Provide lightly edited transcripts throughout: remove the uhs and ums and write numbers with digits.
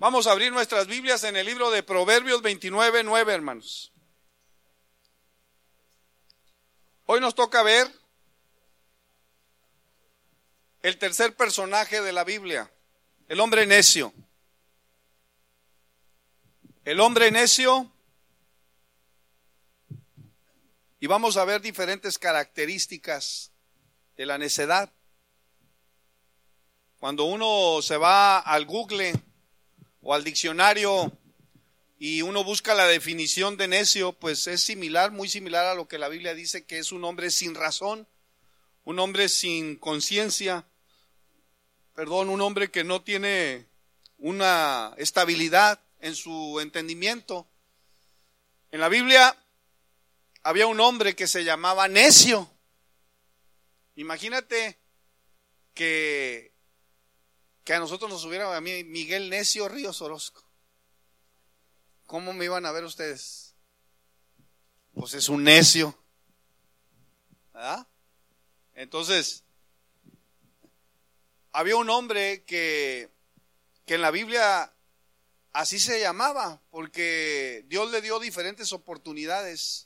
Vamos a abrir nuestras Biblias en el libro de Proverbios 29:9, hermanos. Hoy nos toca ver el tercer personaje de la Biblia, el hombre necio. El hombre necio, y vamos a ver diferentes características de la necedad. Cuando uno se va al Google o al diccionario y uno busca la definición de necio, pues es similar, muy similar a lo que la Biblia dice, que es un hombre sin razón, un hombre sin conciencia, un hombre que no tiene una estabilidad en su entendimiento. En la Biblia había un hombre que se llamaba Necio. Imagínate que a nosotros nos hubiera, a mí, Miguel Necio Ríos Orozco. ¿Cómo me iban a ver ustedes? Pues es un necio, ¿verdad? Entonces, había un hombre que en la Biblia así se llamaba, porque Dios le dio diferentes oportunidades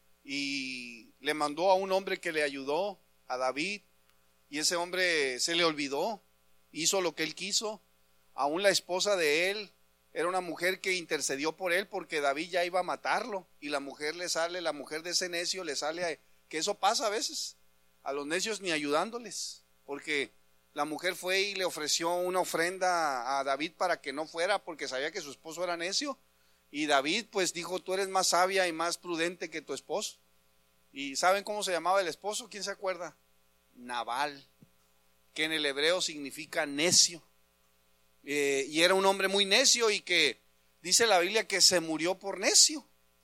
y le mandó a un hombre que le ayudó, a David, y ese hombre se le olvidó, hizo lo que él quiso. Aún la esposa de él era una mujer que intercedió por él porque David ya iba a matarlo, y la mujer de ese necio le sale, que eso pasa a veces, a los necios ni ayudándoles, porque la mujer fue y le ofreció una ofrenda a David para que no fuera, porque sabía que su esposo era necio, y David pues dijo: tú eres más sabia y más prudente que tu esposo. ¿Y saben cómo se llamaba el esposo? ¿Quién se acuerda? Nabal, que en el hebreo significa necio. Y era un hombre muy necio, y que dice la Biblia que se murió por necio.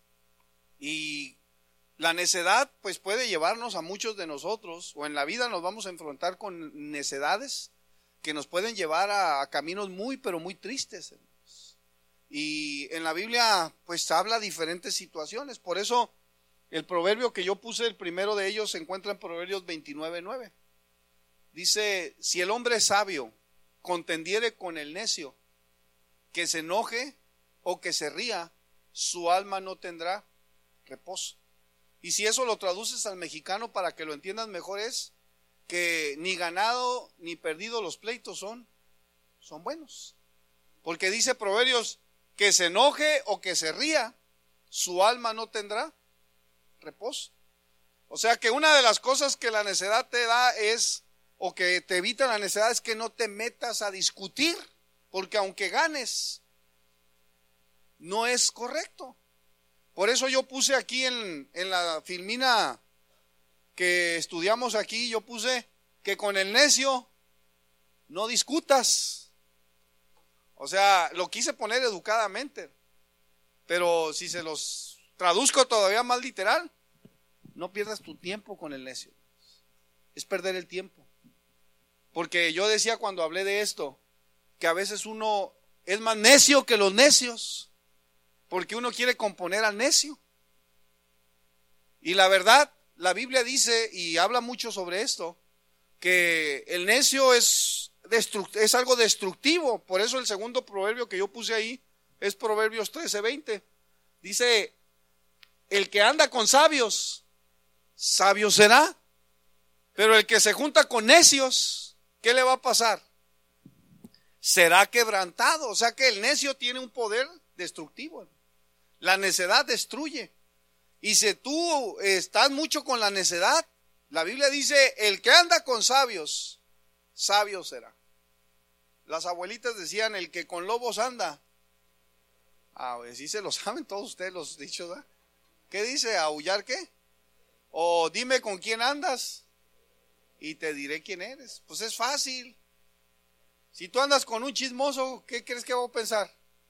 Y la necedad pues puede llevarnos a muchos de nosotros, o en la vida nos vamos a enfrentar con necedades que nos pueden llevar a caminos muy pero muy tristes, hermanos. Y en la Biblia pues habla diferentes situaciones. Por eso el proverbio que yo puse, el primero de ellos, se encuentra en Proverbios 29:9. Dice: si el hombre sabio contendiere con el necio, que se enoje o que se ría, su alma no tendrá reposo. Y si eso lo traduces al mexicano para que lo entiendas mejor, es que ni ganado ni perdido los pleitos son buenos. Porque dice Proverbios: que se enoje o que se ría, su alma no tendrá reposo. O sea que una de las cosas que la necedad te da es, o que te evita la necedad, es que no te metas a discutir, porque aunque ganes, no es correcto. Por eso yo puse aquí en la filmina que estudiamos aquí, yo puse que con el necio no discutas. O sea, lo quise poner educadamente, pero si se los traduzco todavía más literal: no pierdas tu tiempo con el necio. Es perder el tiempo. Porque yo decía cuando hablé de esto, que a veces uno es más necio que los necios, porque uno quiere componer al necio. Y la verdad, la Biblia dice, y habla mucho sobre esto, que el necio es algo destructivo. Por eso el segundo proverbio que yo puse ahí es Proverbios 13:20. Dice: el que anda con sabios, sabio será, pero el que se junta con necios, ¿qué le va a pasar? Será quebrantado. O sea que el necio tiene un poder destructivo. La necedad destruye. Y si tú estás mucho con la necedad, la Biblia dice: el que anda con sabios, sabio será. Las abuelitas decían: el que con lobos anda. Pues sí se lo saben todos ustedes los dichos, ¿verdad? ¿Qué dice? ¿Aullar qué? O dime con quién andas y te diré quién eres. Pues es fácil. Si tú andas con un chismoso, ¿qué crees que va a pensar?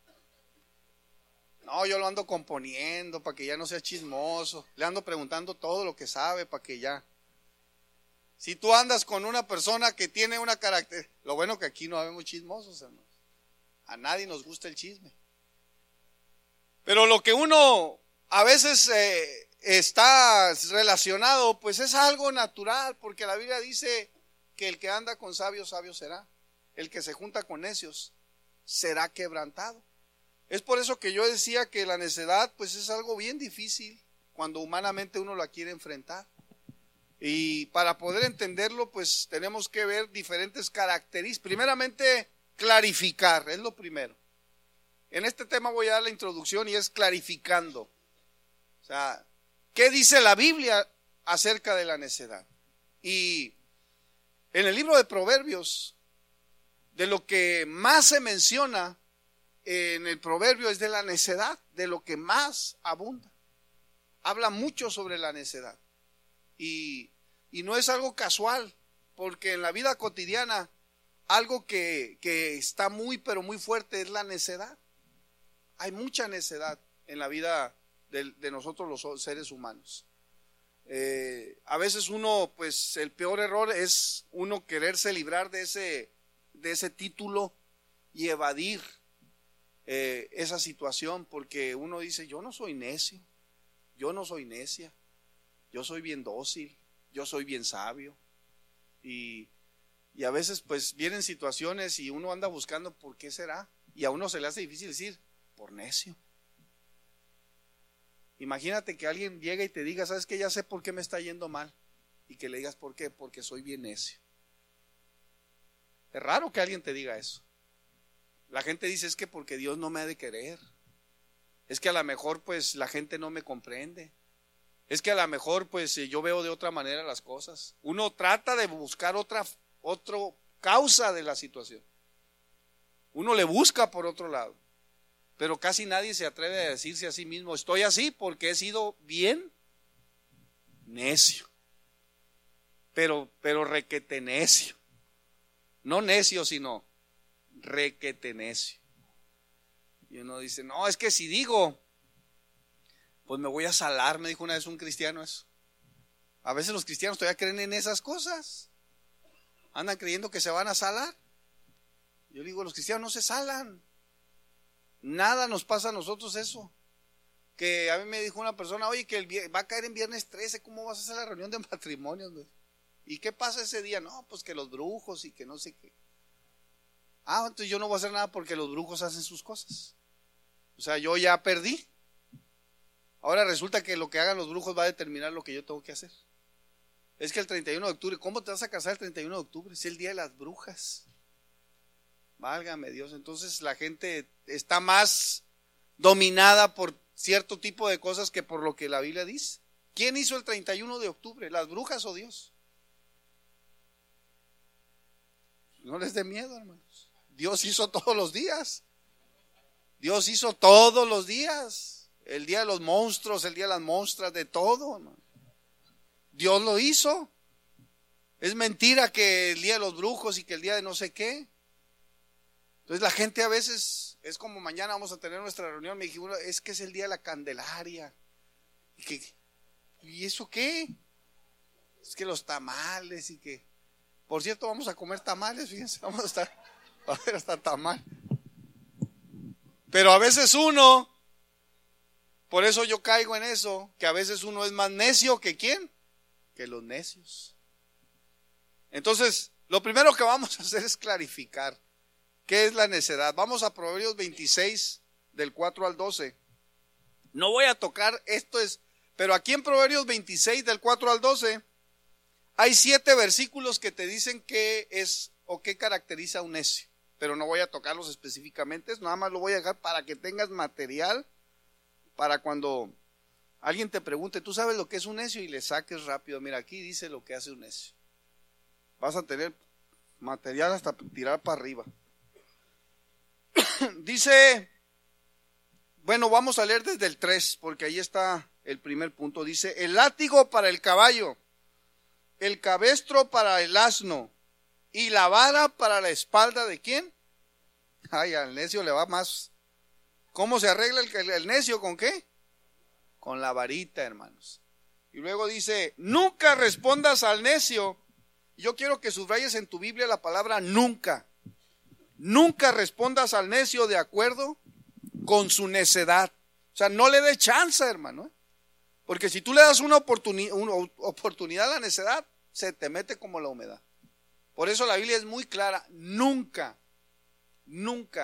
No, yo lo ando componiendo para que ya no sea chismoso. Le ando preguntando todo lo que sabe para que ya. Si tú andas con una persona que tiene una carácter, lo bueno que aquí no habemos chismosos, hermanos. A nadie nos gusta el chisme. Pero lo que uno a veces está relacionado, pues es algo natural, porque la Biblia dice que el que anda con sabios, sabio será. El que se junta con necios, será quebrantado. Es por eso que yo decía que la necedad pues es algo bien difícil cuando humanamente uno la quiere enfrentar. Y para poder entenderlo pues tenemos que ver diferentes características. Primeramente, clarificar, es lo primero. En este tema voy a dar la introducción y es clarificando. O sea, ¿qué dice la Biblia acerca de la necedad? Y en el libro de Proverbios, de lo que más se menciona en el proverbio es de la necedad, de lo que más abunda. Habla mucho sobre la necedad. Y no es algo casual, porque en la vida cotidiana algo que está muy, pero muy fuerte es la necedad. Hay mucha necedad en la vida de nosotros los seres humanos. A veces uno, pues el peor error es uno quererse librar de ese título y evadir esa situación, porque uno dice, yo no soy necio, yo no soy necia, yo soy bien dócil, yo soy bien sabio. Y a veces pues vienen situaciones y uno anda buscando por qué será, y a uno se le hace difícil decir, por necio. Imagínate que alguien llega y te diga, ¿sabes qué? Ya sé por qué me está yendo mal. Y que le digas, ¿por qué? Porque soy bien necio. Es raro que alguien te diga eso. La gente dice, es que porque Dios no me ha de querer. Es que a lo mejor pues la gente no me comprende. Es que a lo mejor pues yo veo de otra manera las cosas. Uno trata de buscar otra causa de la situación. Uno le busca por otro lado. Pero casi nadie se atreve a decirse a sí mismo, estoy así porque he sido bien necio. Pero requete necio. No necio, sino requete necio. Y uno dice, no, es que si digo, pues me voy a salar, me dijo una vez un cristiano eso. A veces los cristianos todavía creen en esas cosas. Andan creyendo que se van a salar. Yo digo, los cristianos no se salan. Nada nos pasa a nosotros eso. Que a mí me dijo una persona, oye, que va a caer en viernes 13, ¿cómo vas a hacer la reunión de matrimonios? ¿Y qué pasa ese día? No, pues que los brujos y que no sé qué. Entonces yo no voy a hacer nada porque los brujos hacen sus cosas. O sea, yo ya perdí. Ahora resulta que lo que hagan los brujos va a determinar lo que yo tengo que hacer. Es que el 31 de octubre, ¿cómo te vas a casar el 31 de octubre? Es el día de las brujas. Válgame Dios, entonces la gente está más dominada por cierto tipo de cosas que por lo que la Biblia dice. ¿Quién hizo el 31 de octubre? ¿Las brujas o Dios? No les dé miedo, hermanos. Dios hizo todos los días. Dios hizo todos los días. El día de los monstruos, el día de las monstras, de todo, hermano. Dios lo hizo. Es mentira que el día de los brujos y que el día de no sé qué. Entonces la gente a veces, es como mañana vamos a tener nuestra reunión, me dijeron, es que es el día de la Candelaria. ¿Y eso qué? Es que los tamales y que, por cierto, vamos a comer tamales, fíjense, va a ver hasta tamal. Pero a veces uno, por eso yo caigo en eso, que a veces uno es más necio que ¿quién? Que los necios. Entonces, lo primero que vamos a hacer es clarificar. ¿Qué es la necedad? Vamos a Proverbios 26, del 4 al 12. No voy a tocar pero aquí en Proverbios 26, del 4 al 12, hay 7 versículos que te dicen qué es o qué caracteriza a un necio. Pero no voy a tocarlos específicamente, nada más lo voy a dejar para que tengas material para cuando alguien te pregunte, ¿tú sabes lo que es un necio? Y le saques rápido, mira, aquí dice lo que hace un necio. Vas a tener material hasta tirar para arriba. Dice, bueno, vamos a leer desde el 3, porque ahí está el primer punto. Dice, el látigo para el caballo, el cabestro para el asno, y la vara para la espalda ¿de quién? Ay, al necio le va más. ¿Cómo se arregla el necio? ¿Con qué? Con la varita, hermanos. Y luego dice, nunca respondas al necio. Yo quiero que subrayes en tu Biblia la palabra nunca. Nunca respondas al necio de acuerdo con su necedad. O sea, no le dé chance, hermano. Porque si tú le das una oportunidad a la necedad, se te mete como la humedad. Por eso la Biblia es muy clara. Nunca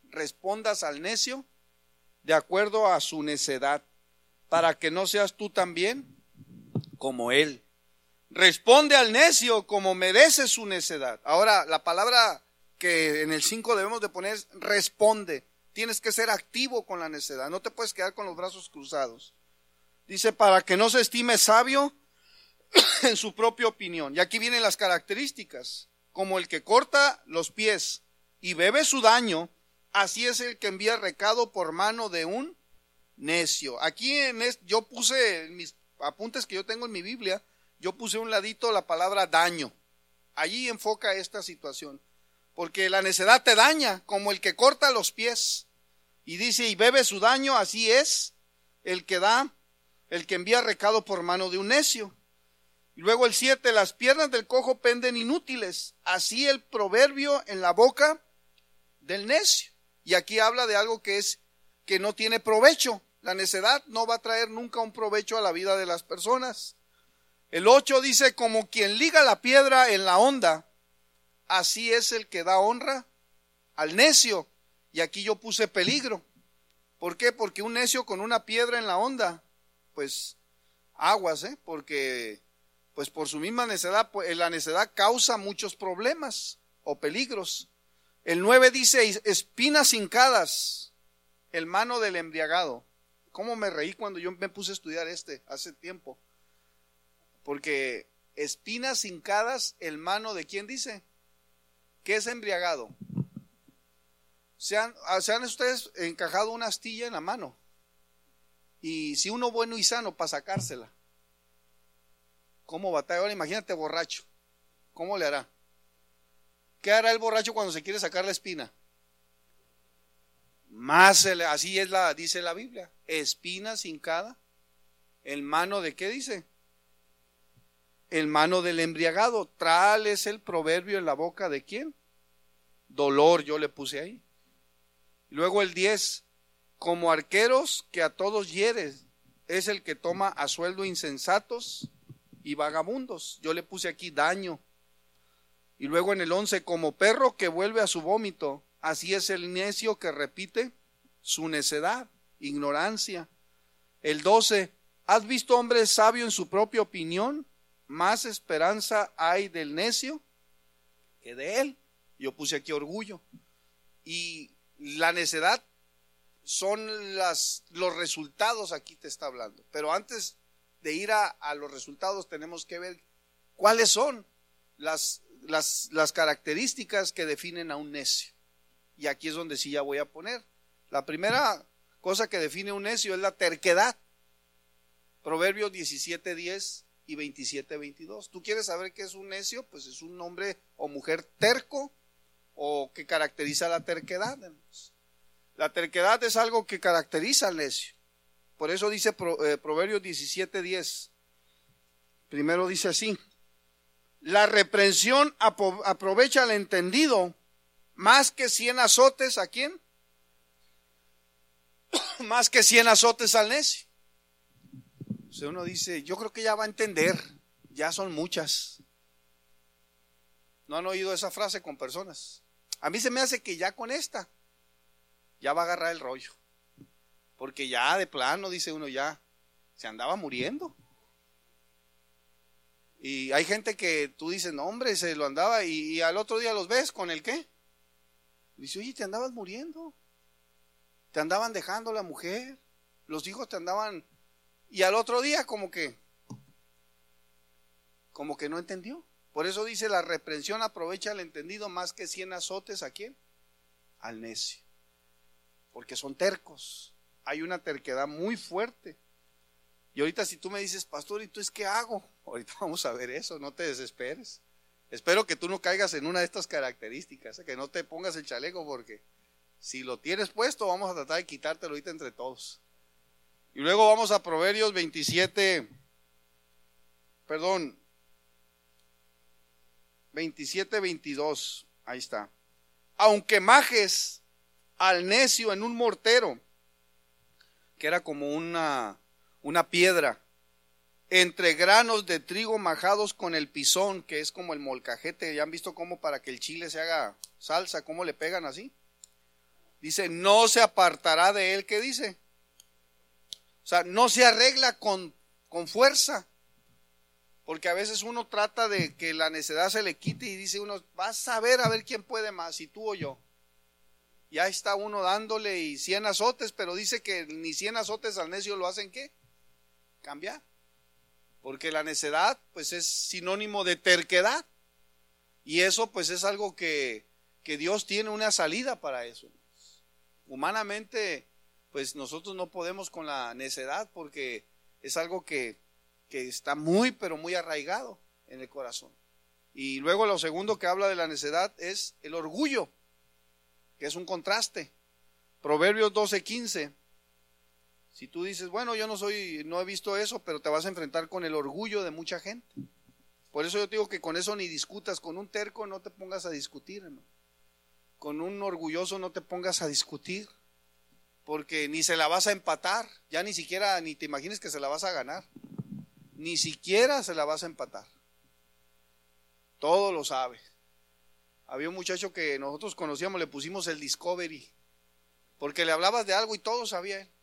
respondas al necio de acuerdo a su necedad, para que no seas tú también como él. Responde al necio como merece su necedad. Ahora, la palabra que en el 5 debemos de poner es responde. Tienes que ser activo con la necedad, no te puedes quedar con los brazos cruzados. Dice, para que no se estime sabio en su propia opinión. Y aquí vienen las características. Como el que corta los pies y bebe su daño, así es el que envía recado por mano de un necio. Aquí yo puse en mis apuntes que yo tengo en mi Biblia, yo puse a un ladito la palabra daño. Allí enfoca esta situación. Porque la necedad te daña, como el que corta los pies. Y dice, y bebe su daño, así es el que envía recado por mano de un necio. Y luego el 7, las piernas del cojo penden inútiles, así el proverbio en la boca del necio. Y aquí habla de algo que no tiene provecho. La necedad no va a traer nunca un provecho a la vida de las personas. El 8 dice, como quien liga la piedra en la honda, así es el que da honra al necio. Y aquí yo puse peligro. ¿Por qué? Porque un necio con una piedra en la honda, pues aguas, porque pues por su misma necedad, pues, la necedad causa muchos problemas o peligros. El 9 dice, espinas hincadas, el mano del embriagado. ¿Cómo me reí cuando yo me puse a estudiar hace tiempo? Porque espinas hincadas, el mano de ¿quién dice? ¿Qué es embriagado? ¿Se han ustedes encajado una astilla en la mano? Y si uno bueno y sano para sacársela, ¿cómo batalla? Ahora imagínate borracho, ¿cómo le hará? ¿Qué hará el borracho cuando se quiere sacar la espina? Así dice la Biblia, espina hincada, el mano de ¿qué dice? El mano del embriagado. Tal es el proverbio en la boca de ¿quién? Dolor, yo le puse ahí. Luego el 10, como arqueros que a todos hieres, es el que toma a sueldo insensatos y vagabundos. Yo le puse aquí daño. Y luego en el 11, como perro que vuelve a su vómito, así es el necio que repite su necedad, ignorancia. El 12, ¿has visto hombre sabio en su propia opinión? Más esperanza hay del necio que de él. Yo puse aquí orgullo. Y la necedad son los resultados, aquí te está hablando. Pero antes de ir a los resultados tenemos que ver cuáles son las características que definen a un necio. Y aquí es donde sí ya voy a poner. La primera cosa que define un necio es la terquedad. Proverbios 17:10 y 27:22. ¿Tú quieres saber qué es un necio? Pues es un hombre o mujer terco, o que caracteriza la terquedad. La terquedad es algo que caracteriza al necio. Por eso dice Proverbios 17:10. Primero dice así: la reprensión aprovecha al entendido más que 100 azotes. ¿A quién? Más que 100 azotes al necio. O sea, uno dice, yo creo que ya va a entender, ya son muchas. ¿No han oído esa frase con personas? A mí se me hace que ya con esta ya va a agarrar el rollo, porque ya de plano, dice uno, ya se andaba muriendo. Y hay gente que tú dices, no hombre, se lo andaba, y al otro día los ves con el qué. Dice, oye, te andabas muriendo, te andaban dejando la mujer, los hijos te andaban, y al otro día como que no entendió. Por eso dice, la reprensión aprovecha al entendido más que 100 azotes. ¿A quién? Al necio. Porque son tercos. Hay una terquedad muy fuerte. Y ahorita si tú me dices, pastor, ¿y tú qué hago? Ahorita vamos a ver eso, no te desesperes. Espero que tú no caigas en una de estas características, que no te pongas el chaleco, porque si lo tienes puesto vamos a tratar de quitártelo ahorita entre todos. Y luego vamos a Proverbios 27:22. Ahí está. Aunque majes al necio en un mortero, que era como una piedra, entre granos de trigo majados con el pisón, que es como el molcajete. ¿Ya han visto cómo para que el chile se haga salsa, cómo le pegan así? Dice, no se apartará de él. ¿Qué dice? O sea, no se arregla con fuerza. Porque a veces uno trata de que la necedad se le quite y dice uno, vas a ver quién puede más, si tú o yo. Ya está uno dándole y 100 azotes, pero dice que ni 100 azotes al necio lo hacen ¿qué? Cambiar. Porque la necedad pues es sinónimo de terquedad. Y eso pues es algo que Dios tiene una salida para eso. Humanamente pues nosotros no podemos con la necedad porque es algo que está muy pero muy arraigado en el corazón. Y luego lo segundo que habla de la necedad es el orgullo, que es un contraste. Proverbios 12:15. Si tú dices, bueno, yo no he visto eso, pero te vas a enfrentar con el orgullo de mucha gente. Por eso yo te digo que con eso ni discutas, con un terco no te pongas a discutir, hermano. Con un orgulloso no te pongas a discutir, porque ni se la vas a empatar, ya ni siquiera, ni te imagines que se la vas a ganar, ni siquiera se la vas a empatar. Todo lo sabe. Había un muchacho que nosotros conocíamos, le pusimos el Discovery, porque le hablabas de algo y todo sabía él.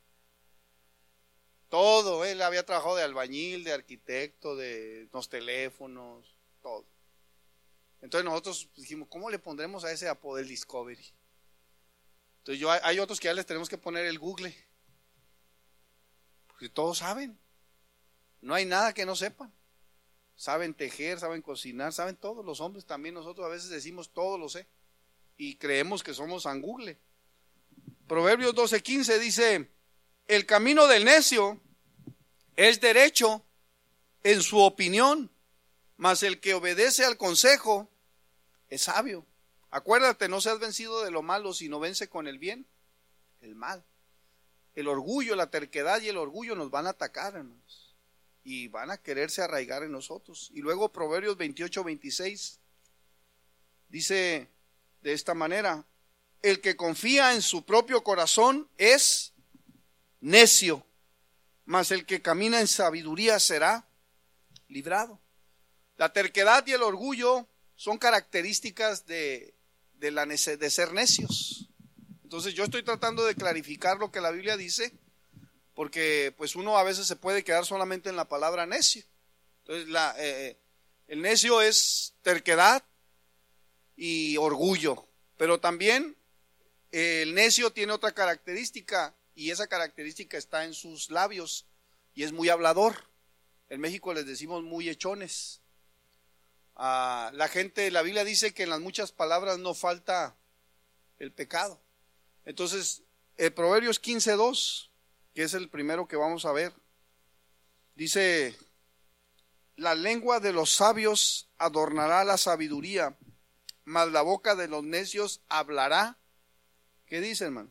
Todo, él había trabajado de albañil, de arquitecto, de los teléfonos, todo. Entonces nosotros dijimos, ¿cómo le pondremos a ese apodo el Discovery? Entonces hay otros que ya les tenemos que poner el Google, porque todos saben, no hay nada que no sepan. Saben tejer, saben cocinar, saben todo. Los hombres también, nosotros a veces decimos todo lo sé y creemos que somos San Google. Proverbios 12:15 dice, el camino del necio es derecho en su opinión, mas el que obedece al consejo es sabio. Acuérdate, no seas vencido de lo malo, sino vence con el bien el mal. El orgullo, la terquedad y el orgullo nos van a atacar, hermanos, y van a quererse arraigar en nosotros. Y luego Proverbios 28:26 dice de esta manera, el que confía en su propio corazón es necio, mas el que camina en sabiduría será librado. La terquedad y el orgullo son características de ser necios. Entonces yo estoy tratando de clarificar lo que la Biblia dice, porque pues uno a veces se puede quedar solamente en la palabra necio. Entonces el necio es terquedad y orgullo, pero también el necio tiene otra característica, y esa característica está en sus labios, y es muy hablador. En México les decimos muy echones. La gente, la Biblia dice que en las muchas palabras no falta el pecado. Entonces, Proverbios 15:2, que es el primero que vamos a ver, dice, la lengua de los sabios adornará la sabiduría, mas la boca de los necios hablará. ¿Qué dice, hermano?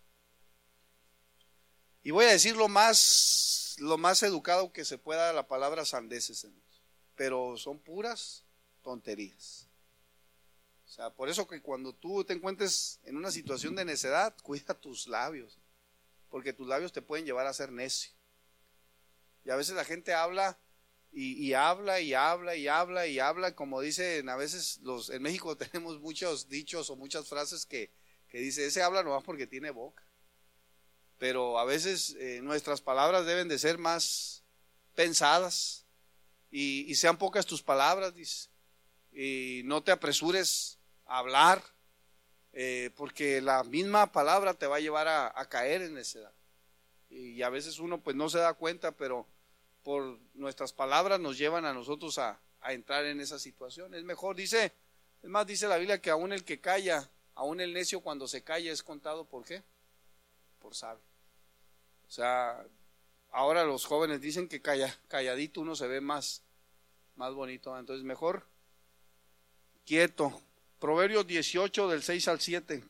Y voy a decir lo más educado que se pueda la palabra sandeces, hermanos, pero son puras tonterías. O sea, por eso que cuando tú te encuentres en una situación de necedad, cuida tus labios, porque tus labios te pueden llevar a ser necio. Y a veces la gente habla y habla y habla y habla y habla, como dicen a veces en México tenemos muchos dichos o muchas frases que dice, ese habla nomás porque tiene boca. Pero a veces nuestras palabras deben de ser más pensadas y sean pocas tus palabras, dice. Y no te apresures a hablar, porque la misma palabra te va a llevar a caer en necedad. Y a veces uno pues no se da cuenta, pero por nuestras palabras nos llevan a nosotros a entrar en esa situación. Es mejor, dice la Biblia que aún el que calla, aún el necio cuando se calla es contado ¿por qué? Por sabio. O sea, ahora los jóvenes dicen que calladito uno se ve más bonito, entonces mejor quieto. Proverbios 18 del 6 al 7.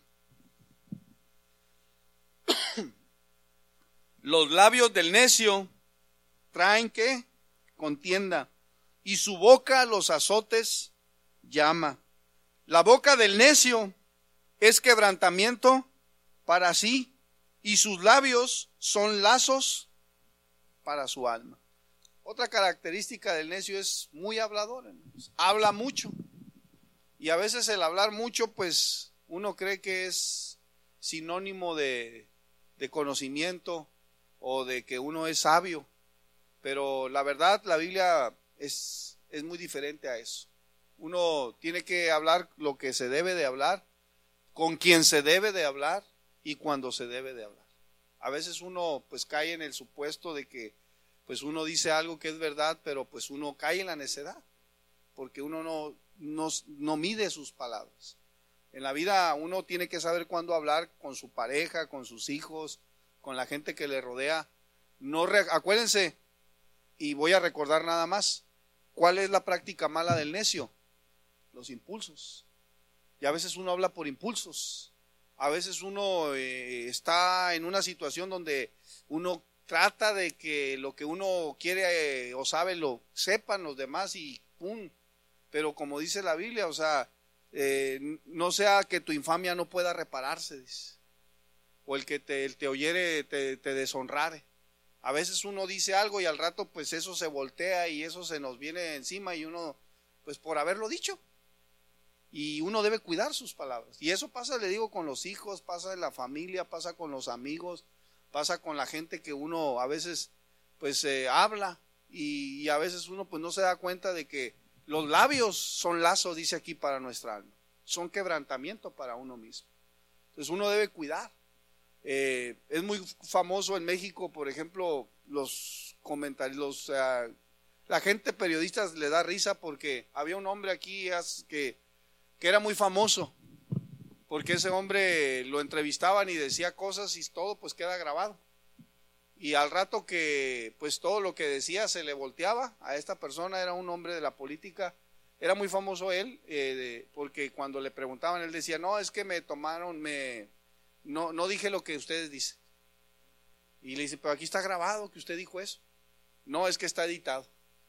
Los labios del necio traen ¿qué? Contienda, y su boca los azotes llama. La boca del necio es quebrantamiento para sí, y sus labios son lazos para su alma. Otra característica del necio es muy hablador, habla mucho. Y a veces el hablar mucho, pues uno cree que es sinónimo de conocimiento o de que uno es sabio, pero la verdad la Biblia es muy diferente a eso. Uno tiene que hablar lo que se debe de hablar, con quien se debe de hablar y cuando se debe de hablar. A veces uno pues cae en el supuesto de que pues uno dice algo que es verdad, pero pues uno cae en la necedad, porque uno no mide sus palabras. En la vida uno tiene que saber cuándo hablar con su pareja, con sus hijos, con la gente que le rodea. Acuérdense, y voy a recordar nada más, ¿cuál es la práctica mala del necio? Los impulsos. Y a veces uno habla por impulsos. A veces uno está en una situación donde uno trata de que lo que uno quiere o sabe lo sepan los demás y ¡pum! Pero como dice la Biblia, o sea, no sea que tu infamia no pueda repararse, dice. O el que te oyere te deshonrare. A veces uno dice algo y al rato pues eso se voltea y eso se nos viene encima y uno pues por haberlo dicho. Y uno debe cuidar sus palabras. Y eso pasa, le digo, con los hijos, pasa en la familia, pasa con los amigos, pasa con la gente que uno a veces pues habla y a veces uno pues no se da cuenta de que los labios son lazo, dice aquí, para nuestra alma. Son quebrantamiento para uno mismo. Entonces uno debe cuidar. Es muy famoso en México, por ejemplo, los comentarios, la gente periodista le da risa porque había un hombre aquí que era muy famoso, porque ese hombre lo entrevistaban y decía cosas y todo pues queda grabado. Y al rato que pues todo lo que decía se le volteaba a esta persona, era un hombre de la política, era muy famoso él, porque cuando le preguntaban él decía, no, es que me tomaron, no dije lo que ustedes dicen. Y le dice, pero aquí está grabado que usted dijo eso. No, es que está editado.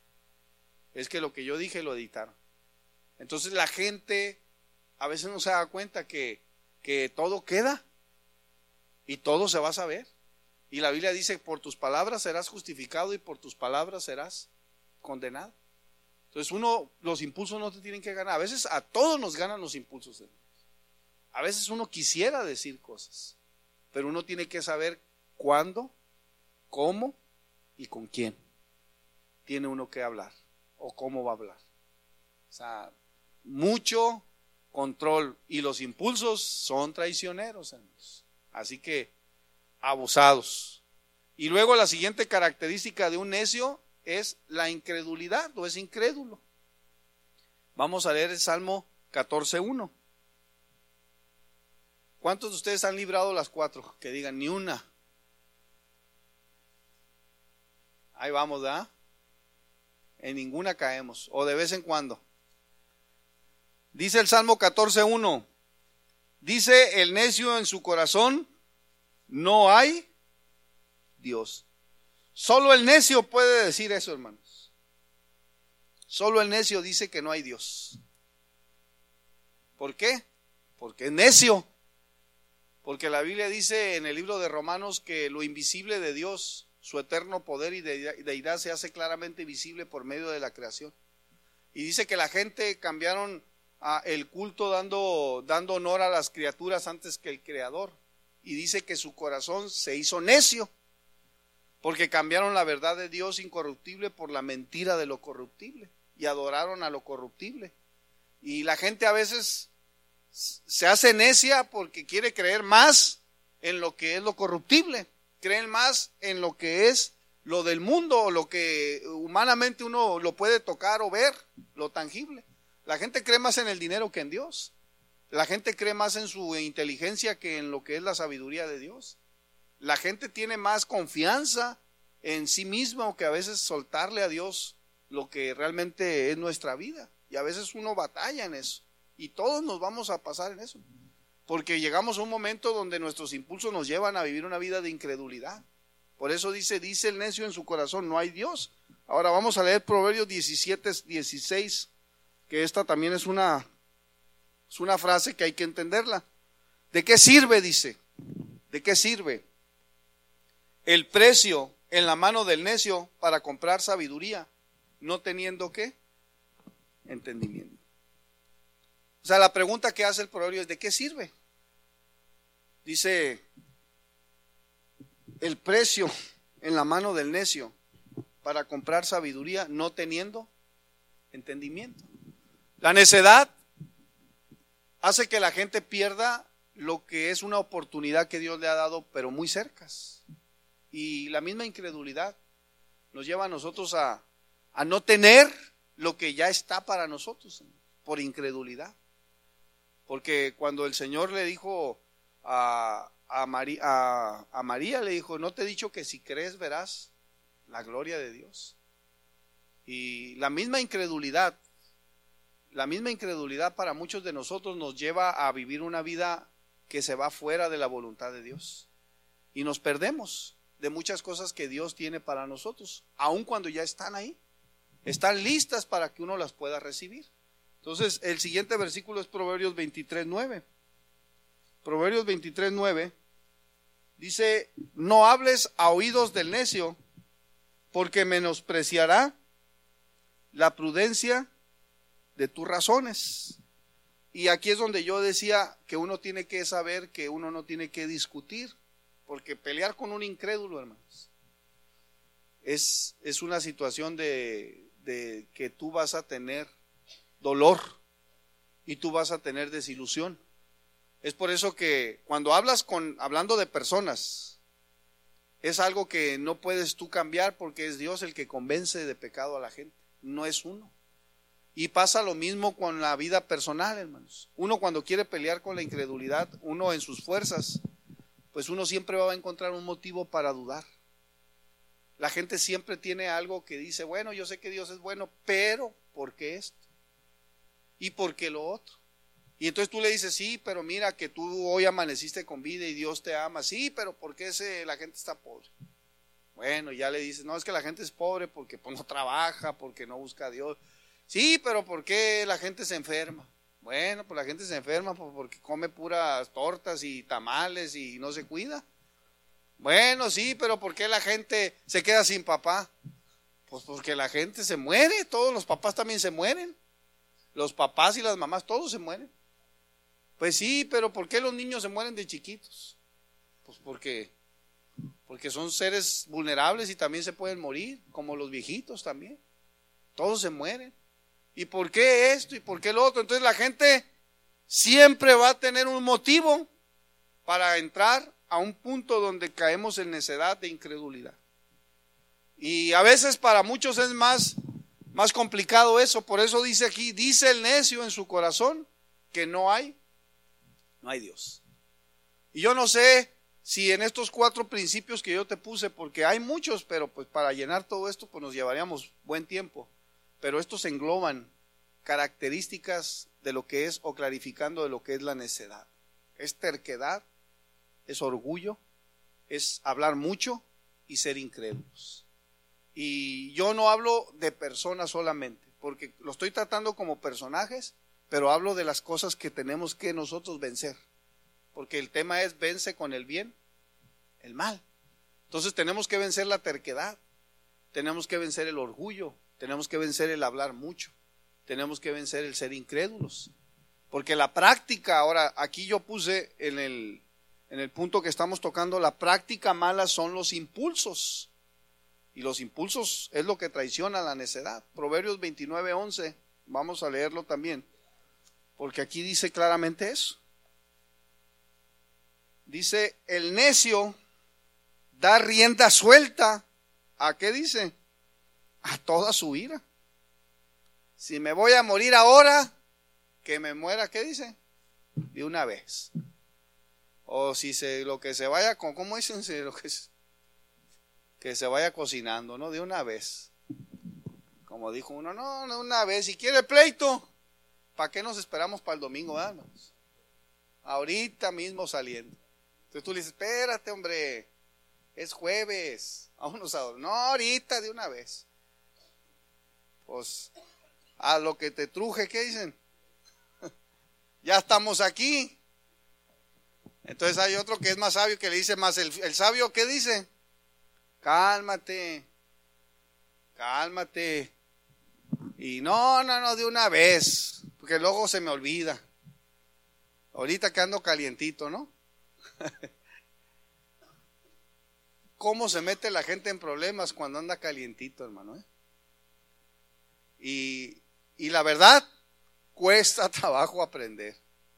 Es que lo que yo dije lo editaron. Entonces la gente a veces no se da cuenta que todo queda y todo se va a saber. Y la Biblia dice, por tus palabras serás justificado y por tus palabras serás condenado. Entonces los impulsos no te tienen que ganar. A veces a todos nos ganan los impulsos. A veces uno quisiera decir cosas, pero uno tiene que saber cuándo, cómo y con quién tiene uno que hablar o cómo va a hablar. O sea, mucho control, y los impulsos son traicioneros, hermanos. Así que abusados. Y luego la siguiente característica de un necio es la incredulidad, o es incrédulo. Vamos a leer el Salmo 14:1. ¿Cuántos de ustedes han librado las 4? Que digan ni una. Ahí vamos, ¿verdad? En ninguna caemos, o de vez en cuando. Dice el Salmo 14:1, dice el necio en su corazón, no hay Dios. Solo el necio puede decir eso, hermanos. Solo el necio dice que no hay Dios. ¿Por qué? Porque es necio. Porque la Biblia dice en el libro de Romanos que lo invisible de Dios, su eterno poder y deidad se hace claramente visible por medio de la creación. Y dice que la gente cambiaron el culto dando honor a las criaturas antes que el Creador. Y dice que su corazón se hizo necio, porque cambiaron la verdad de Dios incorruptible por la mentira de lo corruptible y adoraron a lo corruptible. Y la gente a veces se hace necia porque quiere creer más en lo que es lo corruptible, creen más en lo que es lo del mundo, o lo que humanamente uno lo puede tocar o ver, lo tangible. La gente cree más en el dinero que en Dios. La gente cree más en su inteligencia que en lo que es la sabiduría de Dios. La gente tiene más confianza en sí misma que a veces soltarle a Dios lo que realmente es nuestra vida. Y a veces uno batalla en eso. Y todos nos vamos a pasar en eso. Porque llegamos a un momento donde nuestros impulsos nos llevan a vivir una vida de incredulidad. Por eso dice el necio en su corazón, no hay Dios. Ahora vamos a leer Proverbios 17:16, que esta también es una frase que hay que entenderla. ¿De qué sirve? Dice. ¿De qué sirve el precio en la mano del necio para comprar sabiduría, no teniendo qué? Entendimiento. O sea, la pregunta que hace el proverbio es: ¿de qué sirve? Dice, el precio en la mano del necio para comprar sabiduría, no teniendo entendimiento. La necedad hace que la gente pierda lo que es una oportunidad que Dios le ha dado, pero muy cercas. Y la misma incredulidad nos lleva a nosotros a no tener lo que ya está para nosotros, por incredulidad. Porque cuando el Señor le dijo a María, le dijo, no te he dicho que si crees verás la gloria de Dios. Y la misma incredulidad para muchos de nosotros nos lleva a vivir una vida que se va fuera de la voluntad de Dios. Y nos perdemos de muchas cosas que Dios tiene para nosotros, aun cuando ya están ahí. Están listas para que uno las pueda recibir. Entonces, el siguiente versículo es Proverbios 23:9. Proverbios 23:9 dice, no hables a oídos del necio, porque menospreciará la prudencia de tus razones. Y aquí es donde yo decía que uno tiene que saber que uno no tiene que discutir, porque pelear con un incrédulo, hermanos, es una situación de que tú vas a tener dolor y tú vas a tener desilusión. Es por eso que cuando hablando de personas, es algo que no puedes tú cambiar, porque es Dios el que convence de pecado a la gente, no es uno. Y pasa lo mismo con la vida personal, hermanos. Uno cuando quiere pelear con la incredulidad, uno en sus fuerzas, pues uno siempre va a encontrar un motivo para dudar. La gente siempre tiene algo que dice, bueno, yo sé que Dios es bueno, pero ¿por qué esto? ¿Y por qué lo otro? Y entonces tú le dices, sí, pero mira que tú hoy amaneciste con vida y Dios te ama. Sí, pero ¿por qué la gente está pobre? Bueno, ya le dices, no, es que la gente es pobre porque pues, no trabaja, porque no busca a Dios. Sí, pero ¿por qué la gente se enferma? Bueno, pues la gente se enferma porque come puras tortas y tamales y no se cuida. Bueno, sí, pero ¿por qué la gente se queda sin papá? Pues porque la gente se muere, todos los papás también se mueren. Los papás y las mamás, todos se mueren. Pues sí, pero ¿por qué los niños se mueren de chiquitos? Pues porque son seres vulnerables y también se pueden morir, como los viejitos también. Todos se mueren. ¿Y por qué esto? ¿Y por qué lo otro? Entonces la gente siempre va a tener un motivo para entrar a un punto donde caemos en necedad de incredulidad. Y a veces para muchos es más complicado eso. Por eso dice aquí, dice el necio en su corazón que no hay Dios. Y yo no sé si en estos 4 principios que yo te puse, porque hay muchos, pero pues para llenar todo esto pues nos llevaríamos buen tiempo. Pero estos engloban características de lo que es, o clarificando de lo que es la necedad. Es terquedad, es orgullo, es hablar mucho y ser incrédulos. Y yo no hablo de personas solamente, porque lo estoy tratando como personajes, pero hablo de las cosas que tenemos que nosotros vencer. Porque el tema es vence con el bien el mal. Entonces tenemos que vencer la terquedad, tenemos que vencer el orgullo, tenemos que vencer el hablar mucho, tenemos que vencer el ser incrédulos. Porque la práctica, ahora aquí yo puse en el punto que estamos tocando, la práctica mala son los impulsos. Y los impulsos es lo que traiciona la necedad. Proverbios 29:11, vamos a leerlo también, porque aquí dice claramente eso. Dice, el necio da rienda suelta, ¿a qué dice? A toda su ira. Si me voy a morir ahora, que me muera, ¿qué dice? De una vez. O si lo que se vaya con, ¿cómo dicen? Que se vaya cocinando, ¿no? De una vez. Como dijo uno, no, de una vez. Si quiere pleito, ¿para qué nos esperamos para el domingo, hermanos? Ahorita mismo saliendo. Entonces tú le dices, espérate, hombre, es jueves, vámonos a dormir. No, ahorita de una vez. Pues a lo que te truje, ¿qué dicen? Ya estamos aquí. Entonces hay otro que es más sabio, que le dice más, el sabio, ¿qué dice? Cálmate. Y no, de una vez, porque luego se me olvida. Ahorita que ando calientito, ¿no? ¿Cómo se mete la gente en problemas cuando anda calientito, hermano? Y la verdad, cuesta trabajo aprender.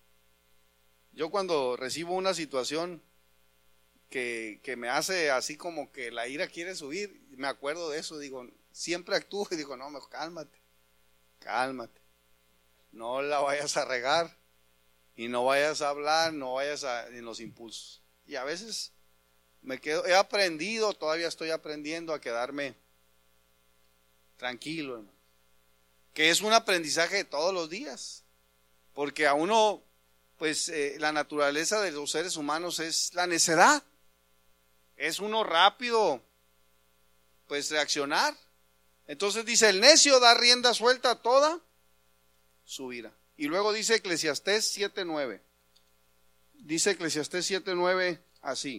Yo cuando recibo una situación que me hace así como que la ira quiere subir, me acuerdo de eso, digo, siempre actúo y digo, no, cálmate, cálmate, no la vayas a regar y no vayas a hablar, no vayas en los impulsos. Y a veces me quedo, he aprendido, todavía estoy aprendiendo a quedarme tranquilo, hermano, que es un aprendizaje de todos los días, porque a uno, pues la naturaleza de los seres humanos es la necedad. Es uno rápido, pues reaccionar. Entonces dice, el necio da rienda suelta a toda su ira. Y luego dice Eclesiastés 7:9. Dice Eclesiastés 7:9 así: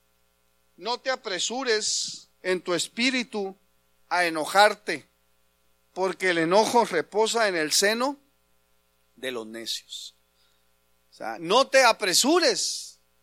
no te apresures en tu espíritu a enojarte, porque el enojo reposa en el seno de los necios. O sea, no te apresures,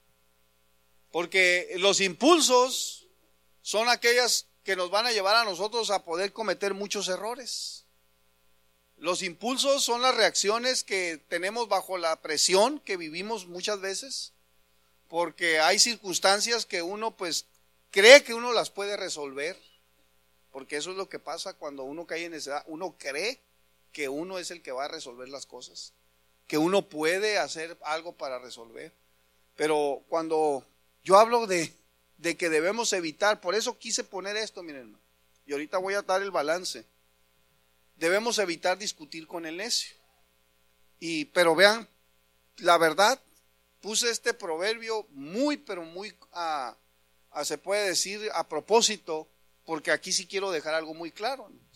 porque los impulsos son aquellas que nos van a llevar a nosotros a poder cometer muchos errores. Los impulsos son las reacciones que tenemos bajo la presión que vivimos muchas veces, porque hay circunstancias que uno pues cree que uno las puede resolver, porque eso es lo que pasa cuando uno cae en necedad. Uno cree que uno es el que va a resolver las cosas, que uno puede hacer algo para resolver. Pero cuando yo hablo de que debemos evitar, por eso quise poner esto, miren, y ahorita voy a dar el balance. Debemos evitar discutir con el necio. Pero vean, la verdad, puse este proverbio muy, pero muy, se puede decir a propósito, porque aquí sí quiero dejar algo muy claro, ¿no?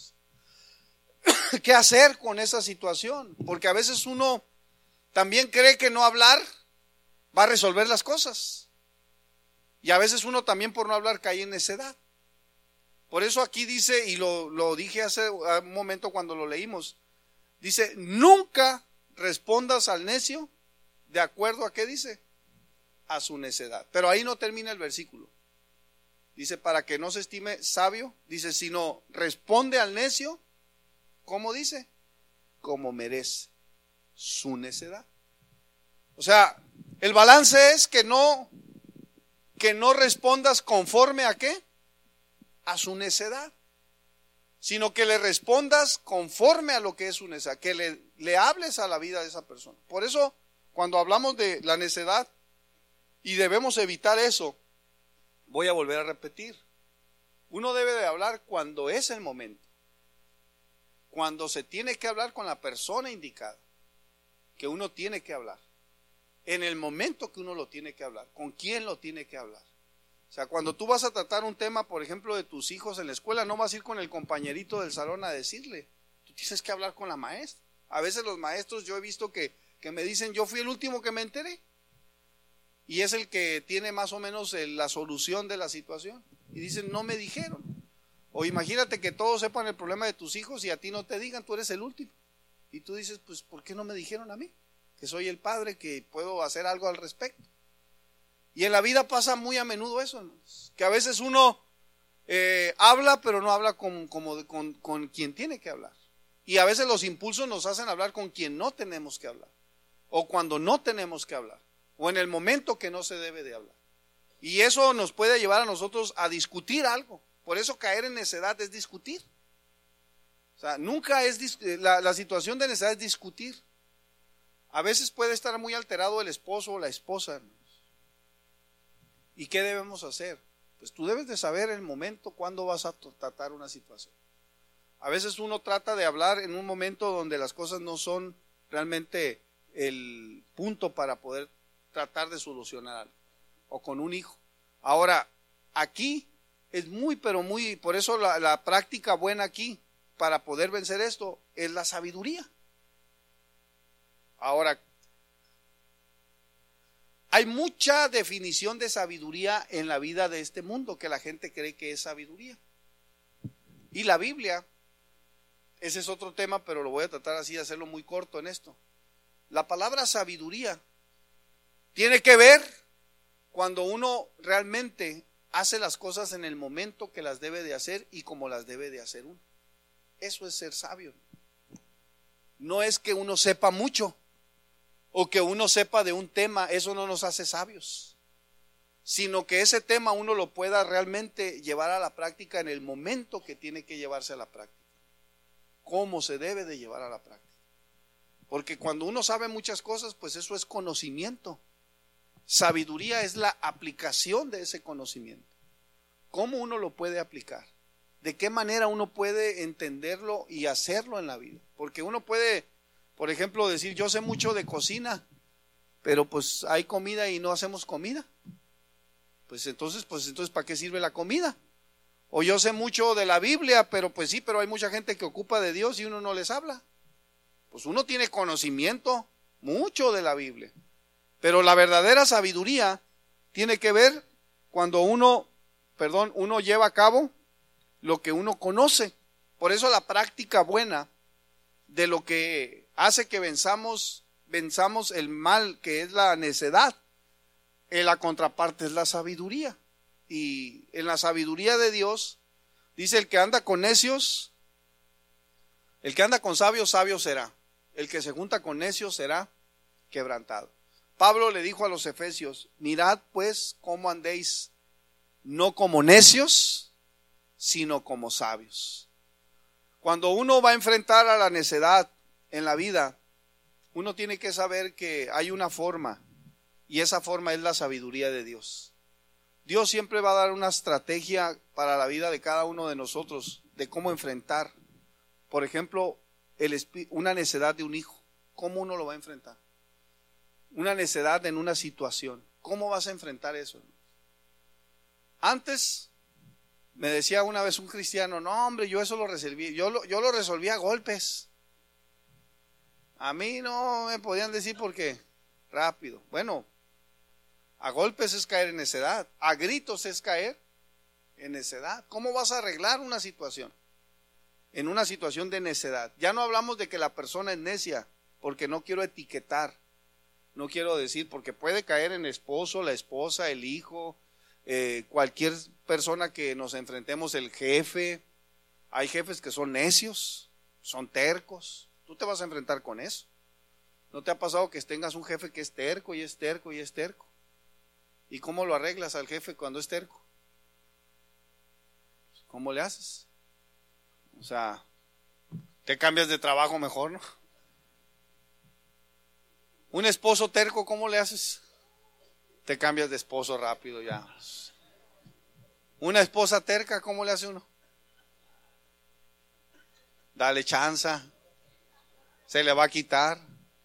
¿Qué hacer con esa situación? Porque a veces uno también cree que no hablar va a resolver las cosas. Y a veces uno también por no hablar cae en necedad. Por eso aquí dice, y lo dije hace un momento cuando lo leímos, dice, nunca respondas al necio de acuerdo a qué dice, a su necedad. Pero ahí no termina el versículo. Dice, para que no se estime sabio, dice, sino responde al necio, ¿cómo dice? Como merece su necedad. O sea, el balance es que no respondas conforme a qué, a su necedad, sino que le respondas conforme a lo que es su necedad, que le hables a la vida de esa persona. Por eso, cuando hablamos de la necedad, y debemos evitar eso, voy a volver a repetir, uno debe de hablar cuando es el momento, cuando se tiene que hablar con la persona indicada, que uno tiene que hablar, en el momento que uno lo tiene que hablar, con quién lo tiene que hablar. O sea, cuando tú vas a tratar un tema, por ejemplo, de tus hijos en la escuela, no vas a ir con el compañerito del salón a decirle, tú tienes que hablar con la maestra. A veces los maestros, yo he visto que me dicen, yo fui el último que me enteré, y es el que tiene más o menos la solución de la situación, y dicen, no me dijeron. O imagínate que todos sepan el problema de tus hijos y a ti no te digan, tú eres el último, y tú dices, pues ¿por qué no me dijeron a mí? Que soy el padre, que puedo hacer algo al respecto. Y en la vida pasa muy a menudo eso, ¿no? Que a veces uno habla, pero no habla con quien tiene que hablar. Y a veces los impulsos nos hacen hablar con quien no tenemos que hablar, o cuando no tenemos que hablar, o en el momento que no se debe de hablar. Y eso nos puede llevar a nosotros a discutir algo. Por eso caer en necedad es discutir. O sea, nunca es la situación de necedad es discutir. A veces puede estar muy alterado el esposo o la esposa, hermanos. ¿Y qué debemos hacer? Pues tú debes de saber el momento cuando vas a tratar una situación. A veces uno trata de hablar en un momento donde las cosas no son realmente el punto para poder tratar de solucionar algo, o con un hijo. Ahora, aquí es muy, pero muy, por eso la práctica buena aquí, para poder vencer esto, es la sabiduría. Ahora, hay mucha definición de sabiduría en la vida de este mundo, que la gente cree que es sabiduría. Y la Biblia, ese es otro tema, pero lo voy a tratar así de hacerlo muy corto en esto. La palabra sabiduría tiene que ver cuando uno realmente hace las cosas en el momento que las debe de hacer y como las debe de hacer uno. Eso es ser sabio. No es que uno sepa mucho o que uno sepa de un tema, eso no nos hace sabios, sino que ese tema uno lo pueda realmente llevar a la práctica en el momento que tiene que llevarse a la práctica, cómo se debe de llevar a la práctica. Porque cuando uno sabe muchas cosas, pues eso es conocimiento. Sabiduría es la aplicación de ese conocimiento. ¿Cómo uno lo puede aplicar? ¿De qué manera uno puede entenderlo y hacerlo en la vida? Porque uno puede, por ejemplo, decir, yo sé mucho de cocina, pero pues hay comida y no hacemos comida. Pues entonces, ¿para qué sirve la comida? O yo sé mucho de la Biblia, pero pues sí, pero hay mucha gente que ocupa de Dios y uno no les habla. Pues uno tiene conocimiento mucho de la Biblia, pero la verdadera sabiduría tiene que ver cuando uno lleva a cabo lo que uno conoce. Por eso la práctica buena de lo que hace que venzamos el mal, que es la necedad, en la contraparte es la sabiduría. Y en la sabiduría de Dios dice: el que anda con necios, el que anda con sabios, sabio será. El que se junta con necios será quebrantado. Pablo le dijo a los efesios: mirad pues cómo andéis, no como necios, sino como sabios. Cuando uno va a enfrentar a la necedad en la vida, uno tiene que saber que hay una forma, y esa forma es la sabiduría de Dios. Dios siempre va a dar una estrategia para la vida de cada uno de nosotros, de cómo enfrentar, por ejemplo, una necedad de un hijo. ¿Cómo uno lo va a enfrentar? Una necedad en una situación. ¿Cómo vas a enfrentar eso? Antes me decía una vez un cristiano: no hombre, yo eso lo resolví, yo lo resolví a golpes. A mí no me podían decir por qué, rápido. Bueno, a golpes es caer en necedad, a gritos es caer en necedad. ¿Cómo vas a arreglar una situación? En una situación de necedad. Ya no hablamos de que la persona es necia, porque no quiero etiquetar, no quiero decir, porque puede caer en el esposo, la esposa, el hijo, cualquier persona que nos enfrentemos, el jefe. Hay jefes que son necios, son tercos. Tú te vas a enfrentar con eso. ¿No te ha pasado que tengas un jefe que es terco y es terco y es terco? ¿Y cómo lo arreglas al jefe cuando es terco? ¿Cómo le haces? O sea, te cambias de trabajo mejor, ¿no? Un esposo terco, ¿cómo le haces? Te cambias de esposo rápido ya. Una esposa terca, ¿cómo le hace uno? Dale chanza, se le va a quitar.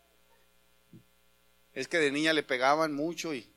Es que de niña le pegaban mucho y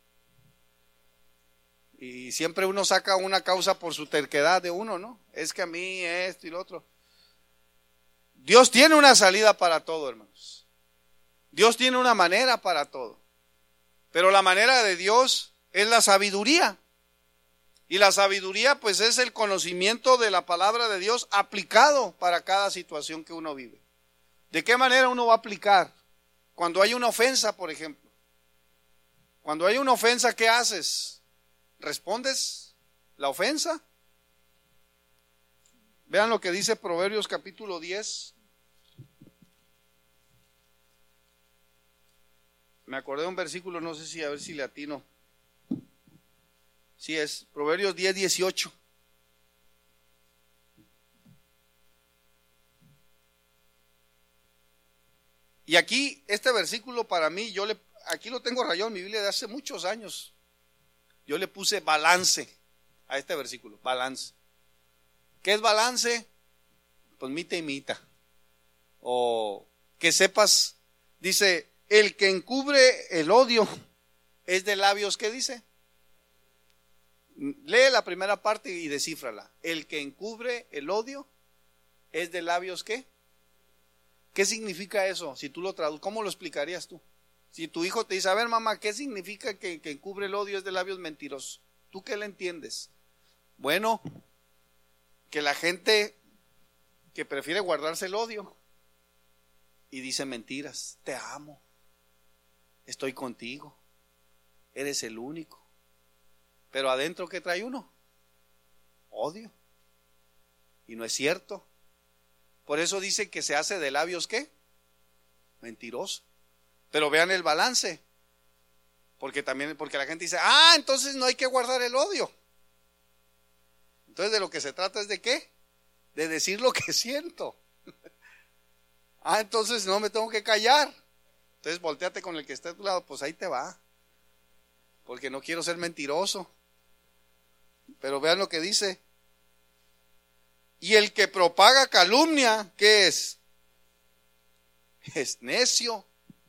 siempre uno saca una causa por su terquedad de uno, ¿no? Es que a mí esto y lo otro. Dios tiene una salida para todo, hermanos. Dios tiene una manera para todo. Pero la manera de Dios es la sabiduría. Y la sabiduría pues es el conocimiento de la palabra de Dios aplicado para cada situación que uno vive. ¿De qué manera uno va a aplicar? Cuando hay una ofensa, por ejemplo. Cuando hay una ofensa, ¿qué haces? ¿Respondes la ofensa? Vean lo que dice Proverbios capítulo 10. Me acordé de un versículo, no sé si, a ver si le atino. Sí es, Proverbios 10, 18. Y aquí, este versículo para mí, aquí lo tengo rayado en mi Biblia de hace muchos años. Yo le puse balance a este versículo, balance. ¿Qué es balance? Pues mita y mita. O que sepas, dice, el que encubre el odio es de labios, ¿qué dice? Lee la primera parte y descífrala. El que encubre el odio es de labios, ¿qué? ¿Qué significa eso? Si tú lo traduces, ¿cómo lo explicarías tú? Si tu hijo te dice, a ver mamá, ¿qué significa que encubre el odio es de labios mentirosos? ¿Tú qué le entiendes? Bueno, que la gente que prefiere guardarse el odio y dice mentiras. Te amo, estoy contigo, eres el único, Pero adentro, ¿qué trae uno? Odio. Y no es cierto. Por eso dice que se hace de labios, ¿qué? Mentiroso. Pero vean el balance. Porque la gente dice, entonces no hay que guardar el odio. Entonces de lo que se trata es de ¿qué? De decir lo que siento. Entonces no me tengo que callar. Entonces volteate con el que está a tu lado, pues ahí te va. Porque no quiero ser mentiroso. Pero vean lo que dice. Y el que propaga calumnia, ¿qué es? Es necio.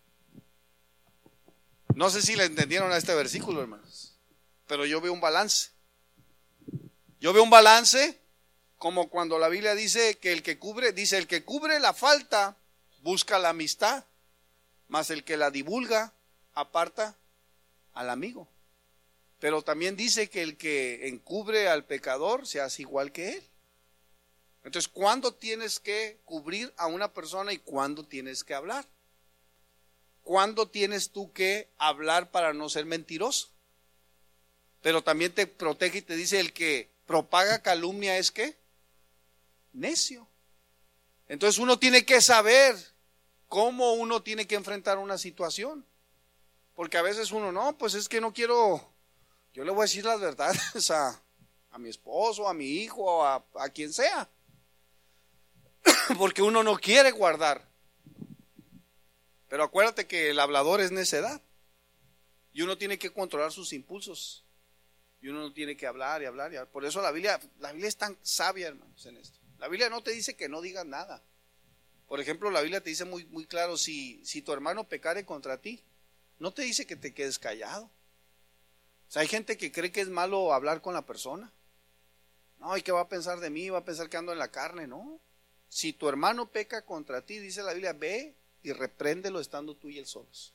No sé si le entendieron a este versículo, hermanos. Pero yo veo un balance. Yo veo un balance como cuando la Biblia dice que el que cubre la falta busca la amistad, mas el que la divulga aparta al amigo. Pero también dice que el que encubre al pecador se hace igual que él. Entonces, ¿cuándo tienes que cubrir a una persona y cuándo tienes que hablar? ¿Cuándo tienes tú que hablar para no ser mentiroso? Pero también te protege y te dice el que propaga calumnia es ¿qué? Necio. Entonces uno tiene que saber cómo uno tiene que enfrentar una situación. Porque a veces uno, no, pues es que no quiero, yo le voy a decir las verdades a mi esposo, a mi hijo, a quien sea. Porque uno no quiere guardar. Pero acuérdate que el hablador es necedad. Y uno tiene que controlar sus impulsos. Y uno no tiene que hablar y hablar y hablar. Por eso la Biblia es tan sabia, hermanos, en esto. La Biblia no te dice que no digas nada. Por ejemplo, la Biblia te dice muy, muy claro, si tu hermano pecare contra ti, no te dice que te quedes callado. O sea, hay gente que cree que es malo hablar con la persona. No, ¿y qué va a pensar de mí? Va a pensar que ando en la carne. No. Si tu hermano peca contra ti, dice la Biblia, ve y repréndelo estando tú y él solos.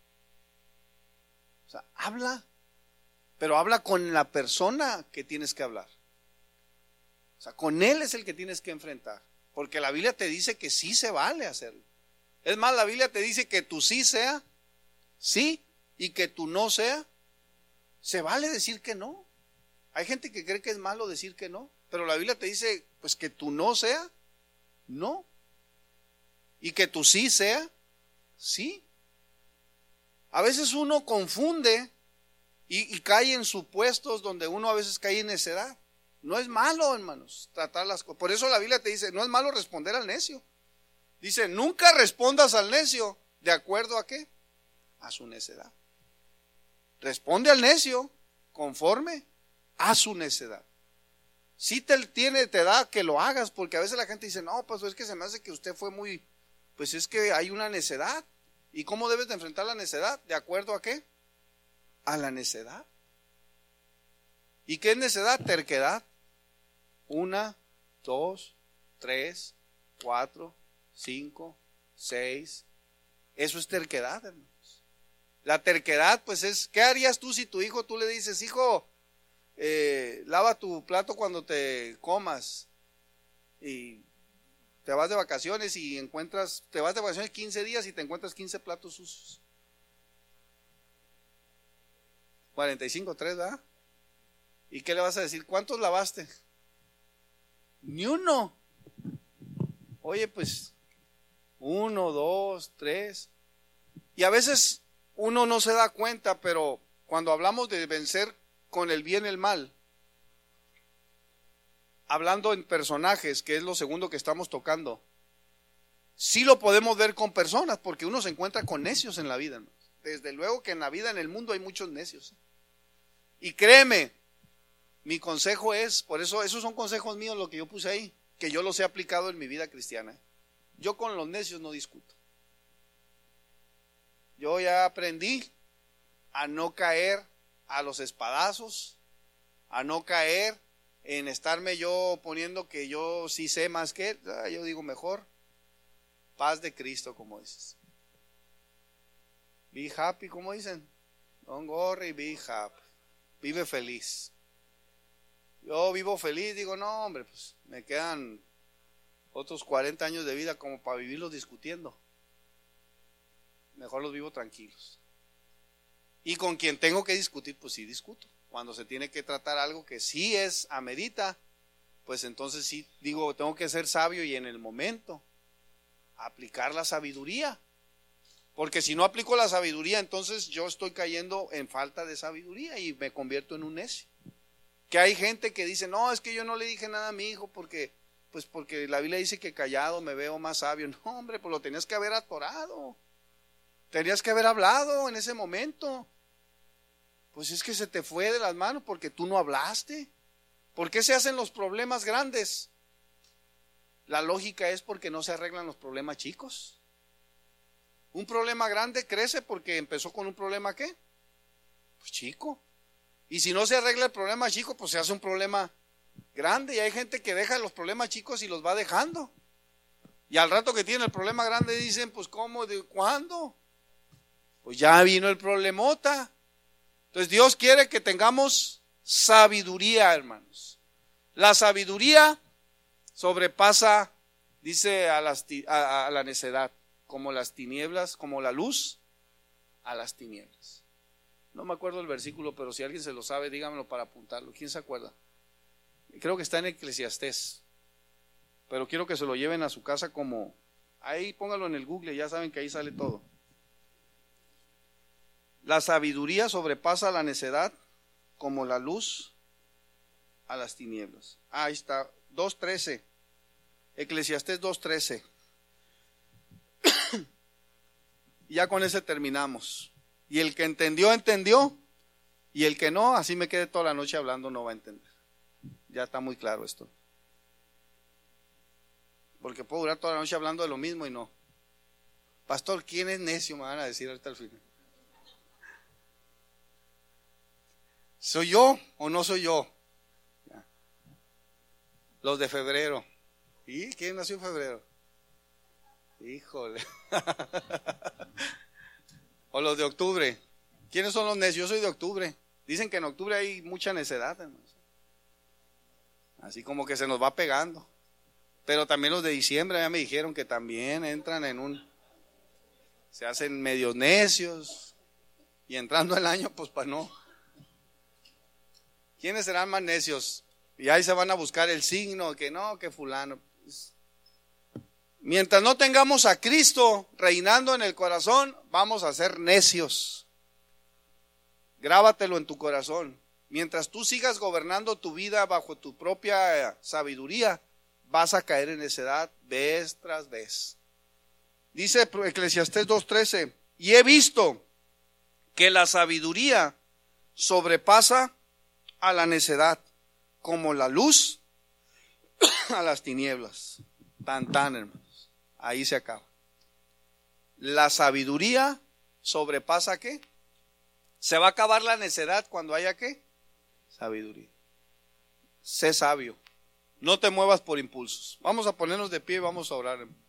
O sea, habla, pero habla con la persona que tienes que hablar. O sea, con él es el que tienes que enfrentar. Porque la Biblia te dice que sí se vale hacerlo. Es más, la Biblia te dice que tu sí sea sí y que tu no sea, se vale decir que no. Hay gente que cree que es malo decir que no, pero la Biblia te dice pues que tu no sea no y que tu sí sea sí. A veces uno confunde y cae en supuestos donde uno a veces cae en necedad. No es malo, hermanos, tratar las cosas. Por eso la Biblia te dice, no es malo responder al necio. Dice, nunca respondas al necio. ¿De acuerdo a qué? A su necedad. Responde al necio conforme a su necedad. Si te da que lo hagas, porque a veces la gente dice, no, pues es que se me hace que usted fue muy, pues es que hay una necedad. ¿Y cómo debes de enfrentar la necedad? ¿De acuerdo a qué? A la necedad. ¿Y qué es necedad? Terquedad. 1, 2, 3, 4, 5, 6. Eso es terquedad, hermanos. La terquedad, pues es, ¿qué harías tú si tu hijo, tú le dices, hijo, lava tu plato cuando te comas? Y te vas de vacaciones y te vas de vacaciones 15 días y te encuentras 15 platos sucios. 45, 3, ¿verdad? ¿Y qué le vas a decir? ¿Cuántos lavaste? Ni uno. Oye, pues 1, 2, 3. Y a veces uno no se da cuenta, pero cuando hablamos de vencer con el bien el mal, hablando en personajes, que es lo segundo que estamos tocando, sí lo podemos ver con personas, porque uno se encuentra con necios en la vida, ¿no? Desde luego que en la vida, en el mundo hay muchos necios. Y créeme, mi consejo es, por eso esos son consejos míos lo que yo puse ahí, que yo los he aplicado en mi vida cristiana. Yo con los necios no discuto. Yo ya aprendí a no caer a los espadazos, a no caer en estarme yo poniendo que yo sí sé más que él. Yo digo mejor, paz de Cristo, como dices. Be happy, como dicen. Don't worry, be happy. Vive feliz. Yo vivo feliz, digo, no, hombre, pues me quedan otros 40 años de vida como para vivirlos discutiendo. Mejor los vivo tranquilos. Y con quien tengo que discutir, pues sí discuto. cuando se tiene que tratar algo que sí es amerita, pues entonces sí digo, tengo que ser sabio y en el momento aplicar la sabiduría. Porque si no aplico la sabiduría, entonces yo estoy cayendo en falta de sabiduría y me convierto en un necio. Que hay gente que dice, no, es que yo no le dije nada a mi hijo porque la Biblia dice que callado me veo más sabio. No, hombre, pues lo tenías que haber atorado. Tenías que haber hablado en ese momento. Pues es que se te fue de las manos porque tú no hablaste. ¿Por qué se hacen los problemas grandes? La lógica es porque no se arreglan los problemas chicos. Un problema grande crece porque empezó con un problema ¿qué? Pues chico. Y si no se arregla el problema chico, pues se hace un problema grande. Y hay gente que deja los problemas chicos y los va dejando. Y al rato que tiene el problema grande dicen, pues ¿cómo? ¿De cuándo? Pues ya vino el problemota. Entonces Dios quiere que tengamos sabiduría, hermanos. La sabiduría sobrepasa, dice, a la necedad. Como las tinieblas, como la luz a las tinieblas. No me acuerdo el versículo, pero si alguien se lo sabe, dígamelo para apuntarlo. ¿Quién se acuerda? Creo que está en Eclesiastés, pero quiero que se lo lleven a su casa como, ahí póngalo en el Google, ya saben que ahí sale todo. La sabiduría sobrepasa la necedad como la luz a las tinieblas. Ahí está, 2:13, Eclesiastés 2:13. Y ya con ese terminamos. Y el que entendió, entendió. Y el que no, así me quede toda la noche hablando, no va a entender. Ya está muy claro esto. Porque puedo durar toda la noche hablando de lo mismo y no. Pastor, ¿quién es necio? Me van a decir ahorita al final. ¿Soy yo o no soy yo? Ya. Los de febrero. ¿Y quién nació en febrero? Híjole. O los de octubre. ¿Quiénes son los necios? Yo soy de octubre. Dicen que en octubre hay mucha necedad, hermanos. Así como que se nos va pegando. Pero también los de diciembre ya me dijeron que también entran se hacen medios necios. Y entrando el año, pues para no. ¿Quiénes serán más necios? Y ahí se van a buscar el signo, que no, que fulano. Mientras no tengamos a Cristo reinando en el corazón, vamos a ser necios. Grábatelo en tu corazón. Mientras tú sigas gobernando tu vida bajo tu propia sabiduría, vas a caer en necedad vez tras vez. Dice Eclesiastés 2:13, y he visto que la sabiduría sobrepasa a la necedad, como la luz a las tinieblas. Tan, hermanos. Ahí se acaba. La sabiduría sobrepasa ¿qué? Se va a acabar la necedad cuando haya ¿qué? Sabiduría. Sé sabio. No te muevas por impulsos. Vamos a ponernos de pie y vamos a orar.